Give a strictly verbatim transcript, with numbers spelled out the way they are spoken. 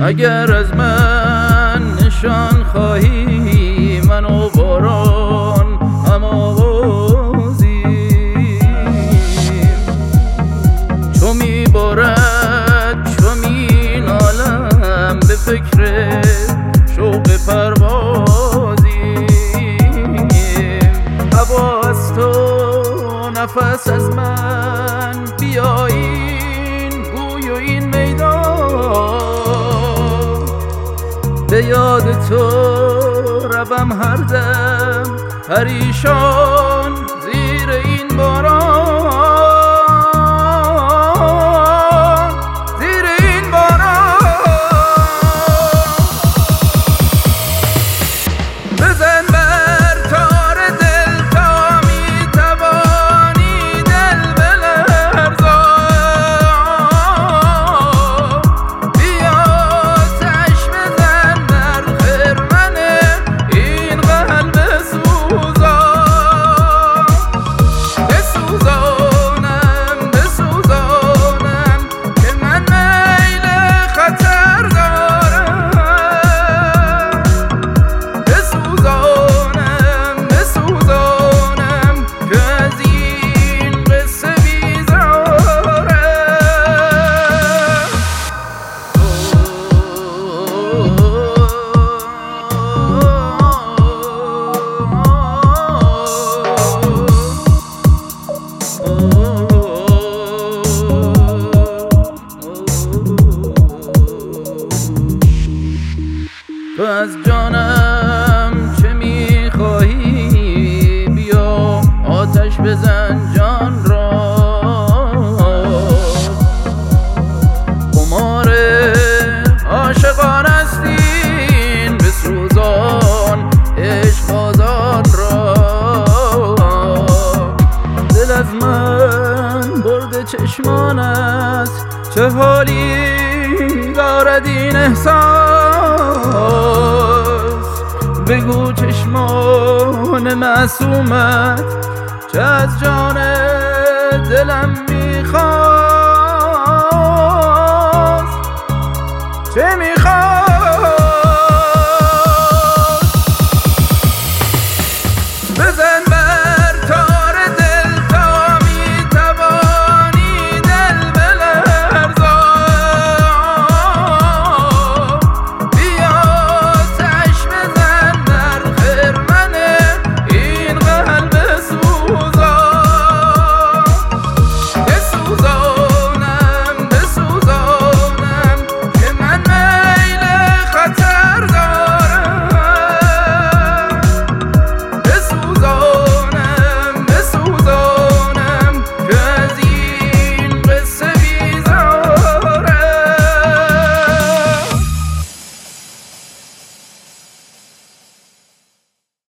اگر از من نشان خواهی من و باران هم آوازیم، چو می بارد چو می نالم به فکر شوق پروازیم. هوا از تو نفس از من بیا این گوی و این میدان، به یاد تو روم هر دم پریشان زیر این باران، زیر این باران. بزن بر تار دل تا می توانی دل بلرزان، بیا آتش بزن بر خرمن این قلب سوزان، بسوزانم بسوزانم که من میل خطر دارم، بسوزانم بسوزانم که از این قصه بیزارم. تو از جانم چه میخواهی بیا آتش بزن جان را، قمار عاشقان است این بسوزان عشق بازان را. دل از من برد چشمان است چه حالی دارد این احساس، بگو چشمان معصومت چه از جان دلم میخواست، چه میخواست.